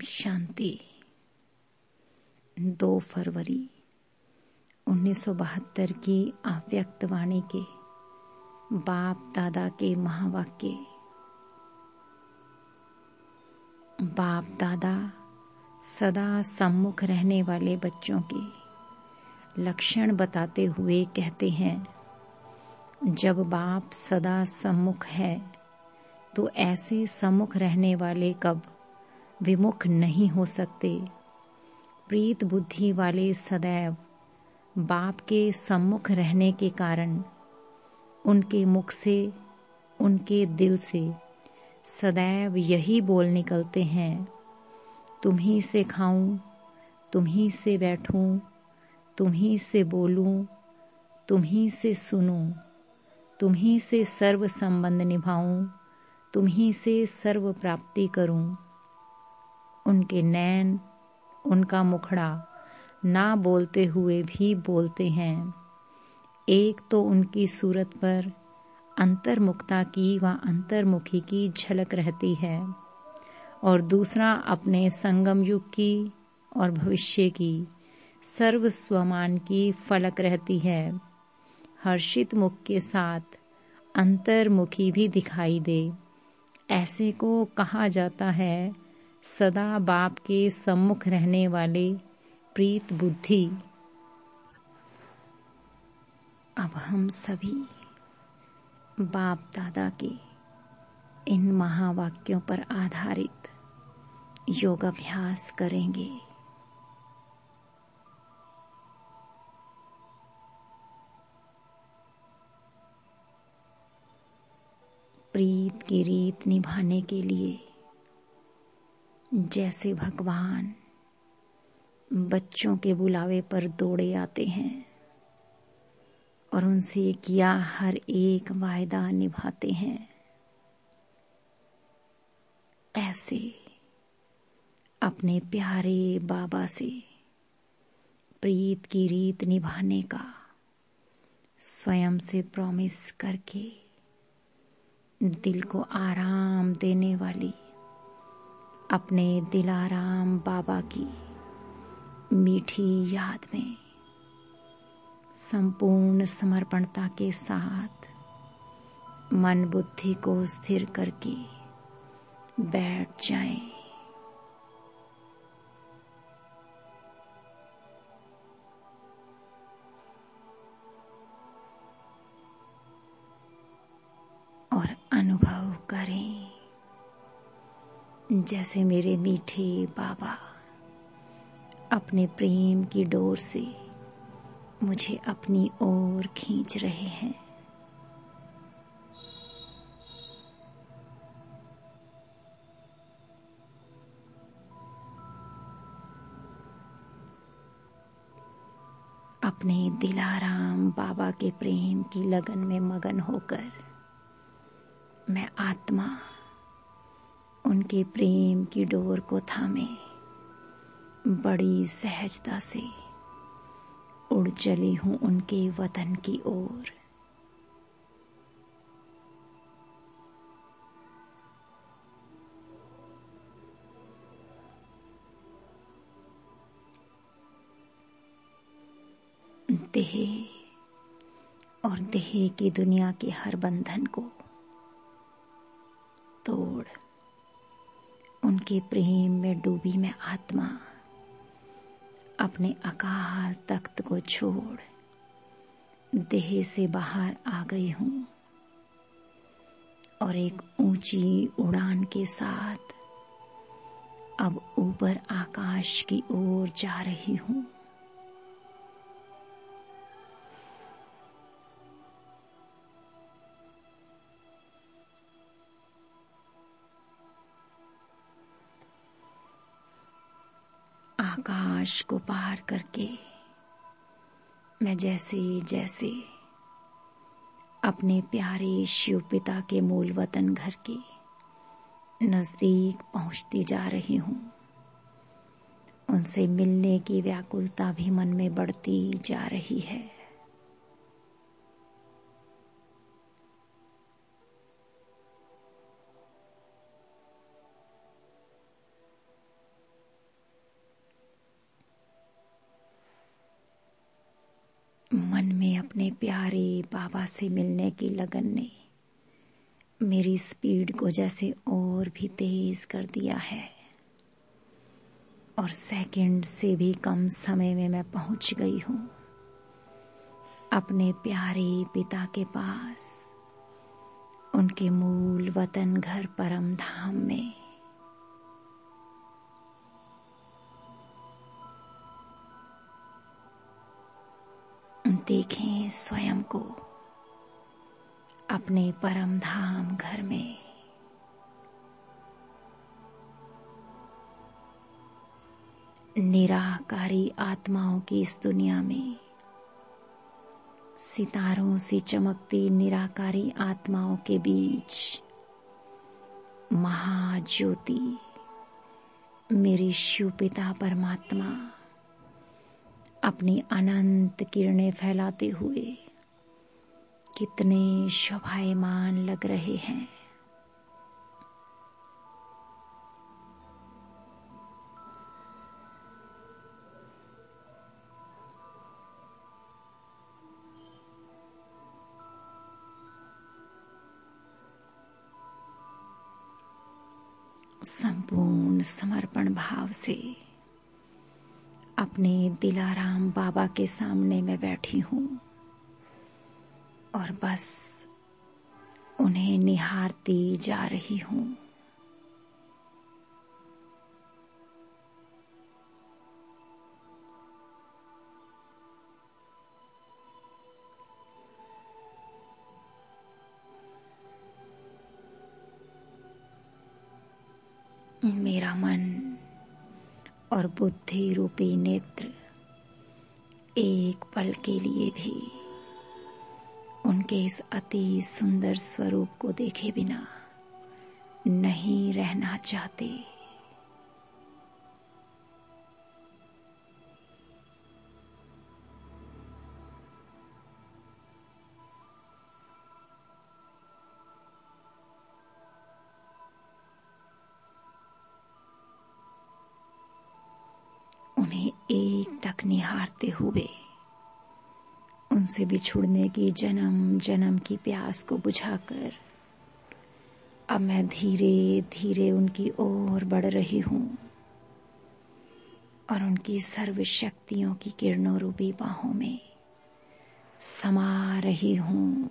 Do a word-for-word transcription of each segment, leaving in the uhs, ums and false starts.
शांति। दो फरवरी उन्नीस सौ बहत्तर की अव्यक्त वाणी के बाप दादा के महावाक्य। बाप दादा सदा सम्मुख रहने वाले बच्चों के लक्षण बताते हुए कहते हैं, जब बाप सदा सम्मुख है तो ऐसे सम्मुख रहने वाले कब विमुख नहीं हो सकते। प्रीत बुद्धि वाले सदैव बाप के सम्मुख रहने के कारण उनके मुख से, उनके दिल से सदैव यही बोल निकलते हैं, तुम्ही से खाऊं, तुम्ही से बैठूं, तुम्ही से बोलूं, तुम्ही से सुनूं, तुम्ही से सर्व संबंध निभाऊं, तुम्ही से सर्व प्राप्ति करूं। उनके नैन, उनका मुखड़ा ना बोलते हुए भी बोलते हैं। एक तो उनकी सूरत पर अंतर्मुखता की व अंतर्मुखी की झलक रहती है और दूसरा अपने संगम युग की और भविष्य की सर्व स्वमान की फलक रहती है। हर्षित मुख के साथ अंतर्मुखी भी दिखाई दे, ऐसे को कहा जाता है सदा बाप के सम्मुख रहने वाले प्रीत बुद्धि। अब हम सभी बाप दादा के इन महावाक्यों पर आधारित योगाभ्यास करेंगे। प्रीत की रीत निभाने के लिए जैसे भगवान बच्चों के बुलावे पर दौड़े आते हैं और उनसे किया हर एक वायदा निभाते हैं, ऐसे अपने प्यारे बाबा से प्रीत की रीत निभाने का स्वयं से प्रॉमिस करके दिल को आराम देने वाली अपने दिलाराम बाबा की मीठी याद में संपूर्ण समर्पणता के साथ मन बुद्धि को स्थिर करके बैठ जाएं। और अनुभव करें जैसे मेरे मीठे बाबा अपने प्रेम की डोर से मुझे अपनी ओर खींच रहे हैं। अपने दिलाराम बाबा के प्रेम की लगन में मगन होकर मैं आत्मा उनके प्रेम की डोर को थामे बड़ी सहजता से उड़ चली हूं उनके वतन की ओर। देह और देह की दुनिया के हर बंधन को तोड़ उनके प्रेम में डूबी मैं आत्मा अपने अकाल तख्त को छोड़ देह से बाहर आ गई हूं और एक ऊंची उड़ान के साथ अब ऊपर आकाश की ओर जा रही हूं। आकाश को पार करके मैं जैसे जैसे अपने प्यारे शिव पिता के मूल वतन घर के नजदीक पहुंचती जा रही हूं, उनसे मिलने की व्याकुलता भी मन में बढ़ती जा रही है। अपने प्यारे बाबा से मिलने की लगन ने मेरी स्पीड को जैसे और भी तेज कर दिया है और सेकंड से भी कम समय में मैं पहुंच गई हूँ अपने प्यारे पिता के पास, उनके मूल वतन घर परम धाम में। देखें स्वयं को अपने परम धाम घर में। निराकारी आत्माओं की इस दुनिया में सितारों सी चमकती निराकारी आत्माओं के बीच महाज्योति मेरे शिव पिता परमात्मा अपनी अनंत किरणें फैलाते हुए कितने शोभायमान लग रहे हैं। संपूर्ण समर्पण भाव से अपने दिलाराम बाबा के सामने मैं बैठी हूँ और बस उन्हें निहारती जा रही हूँ। मेरा मन और बुद्धि रूपी नेत्र एक पल के लिए भी उनके इस अति सुंदर स्वरूप को देखे बिना नहीं रहना चाहते। उन्हें एक टक निहारते हुए उनसे बिछुड़ने की जन्म जन्म की प्यास को बुझाकर अब मैं धीरे धीरे उनकी ओर बढ़ रही हूँ और उनकी सर्व शक्तियों की किरणों रूपी बाहों में समा रही हूँ।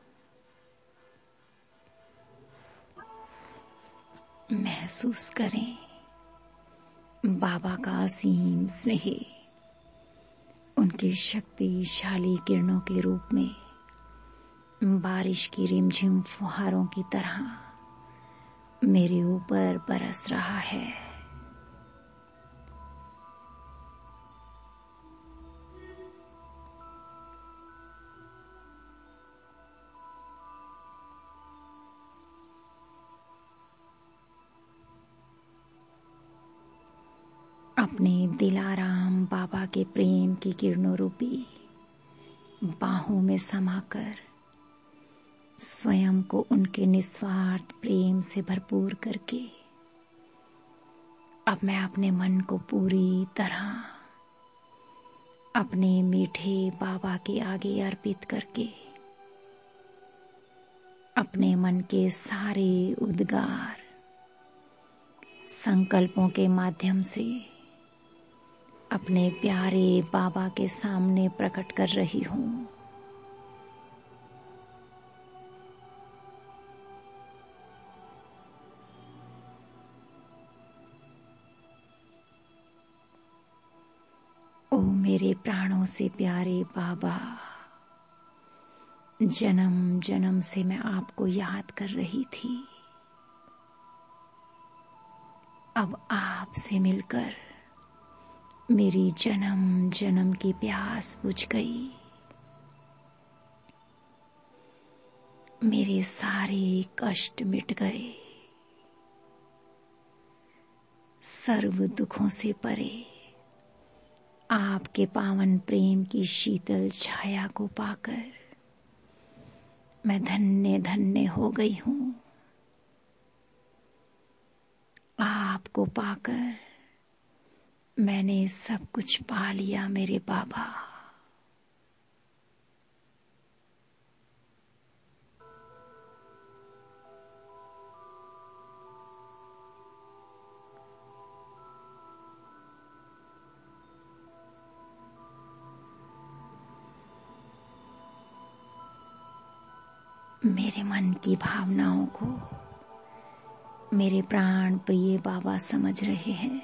महसूस करें बाबा का असीम स्नेह उनकी शक्तिशाली किरणों के रूप में बारिश की रिमझिम फुहारों की तरह मेरे ऊपर बरस रहा है। अपने दिलाराम बाबा के प्रेम की किरणों रूपी बाहों में समाकर स्वयं को उनके निस्वार्थ प्रेम से भरपूर करके अब मैं अपने मन को पूरी तरह अपने मीठे बाबा के आगे अर्पित करके अपने मन के सारे उद्गार संकल्पों के माध्यम से अपने प्यारे बाबा के सामने प्रकट कर रही हूँ। ओ मेरे प्राणों से प्यारे बाबा, जन्म जन्म से मैं आपको याद कर रही थी। अब आपसे मिलकर मेरी जन्म जन्म की प्यास बुझ गई। मेरे सारे कष्ट मिट गए। सर्व दुखों से परे आपके पावन प्रेम की शीतल छाया को पाकर मैं धन्य धन्य हो गई हूँ। आपको पाकर मैंने सब कुछ पा लिया मेरे बाबा। मेरे मन की भावनाओं को मेरे प्राण प्रिय बाबा समझ रहे हैं,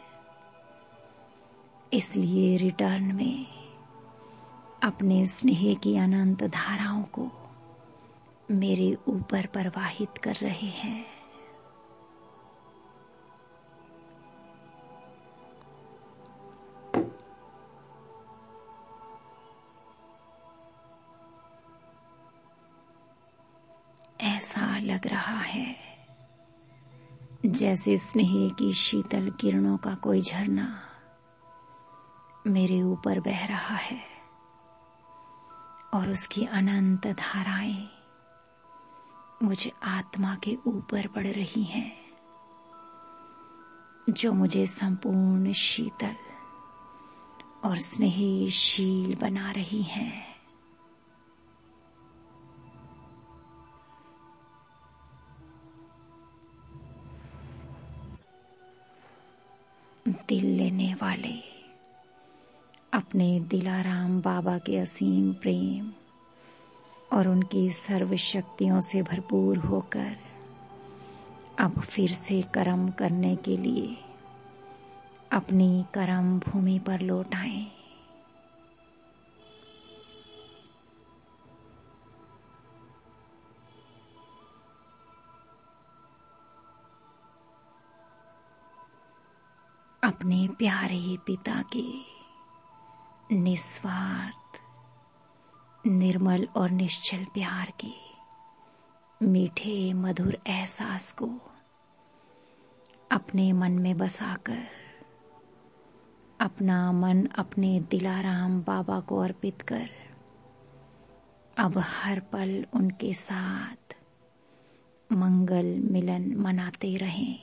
इसलिए रिटर्न में अपने स्नेह की अनंत धाराओं को मेरे ऊपर प्रवाहित कर रहे हैं। ऐसा लग रहा है जैसे स्नेह की शीतल किरणों का कोई झरना मेरे ऊपर बह रहा है और उसकी अनंत धाराएं मुझे आत्मा के ऊपर पड़ रही हैं, जो मुझे संपूर्ण शीतल और स्नेहशील बना रही हैं। दिल लेने वाले अपने दिलाराम बाबा के असीम प्रेम और उनकी सर्व शक्तियों से भरपूर होकर अब फिर से कर्म करने के लिए अपनी कर्म भूमि पर लौट आएं। अपने प्यारे पिता के निस्वार्थ, निर्मल और निश्चल प्यार के मीठे मधुर एहसास को अपने मन में बसाकर अपना मन अपने दिलाराम बाबा को अर्पित कर अब हर पल उनके साथ मंगल मिलन मनाते रहें।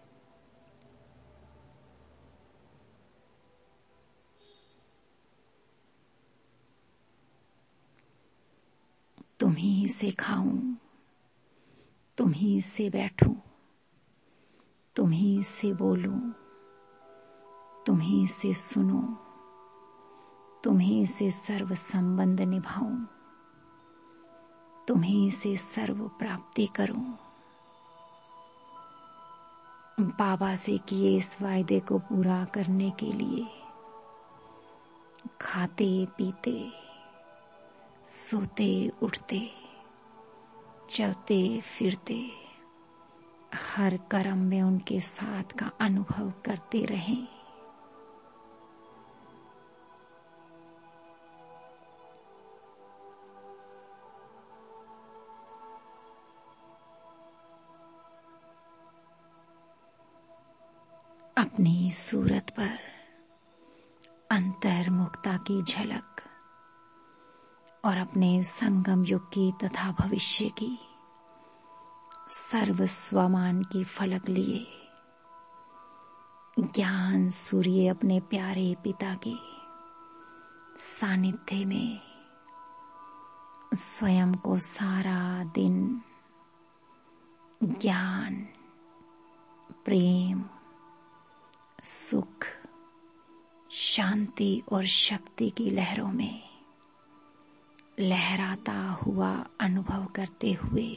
तुम्हीं से खाऊं, तुम्हीं से बैठूं, तुम्हीं से बोलूं, तुम्हीं से सुनूं, तुम्हीं से सर्व संबंध निभाऊं, तुम्हीं से सर्व प्राप्ति करूं। बाबा से किए इस वायदे को पूरा करने के लिए खाते पीते, सोते उठते, चलते फिरते हर कर्म में उनके साथ का अनुभव करते रहें। अपनी सूरत पर अंतर्मुखता की झलक और अपने संगम युग की तथा भविष्य की सर्व स्वमान की फलक लिए ज्ञान सूर्य अपने प्यारे पिता के सानिध्य में स्वयं को सारा दिन ज्ञान, प्रेम, सुख, शांति और शक्ति की लहरों में लहराता हुआ अनुभव करते हुए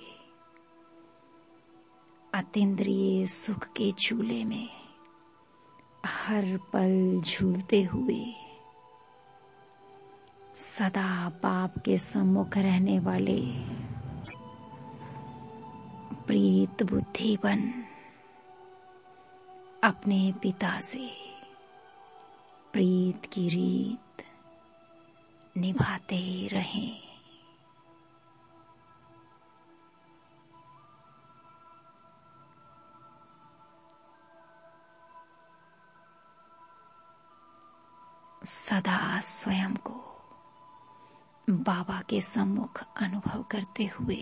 अतीन्द्रिय सुख के झूले में हर पल झूलते हुए सदा बाप के सम्मुख रहने वाले प्रीत बुद्धि बन अपने पिता से प्रीत की रीत निभाते रहें। सदा स्वयं को बाबा के सम्मुख अनुभव करते हुए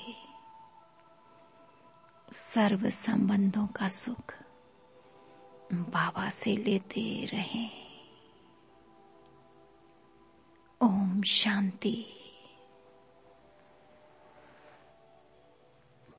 सर्व संबंधों का सुख बाबा से लेते रहें। ओम शांति।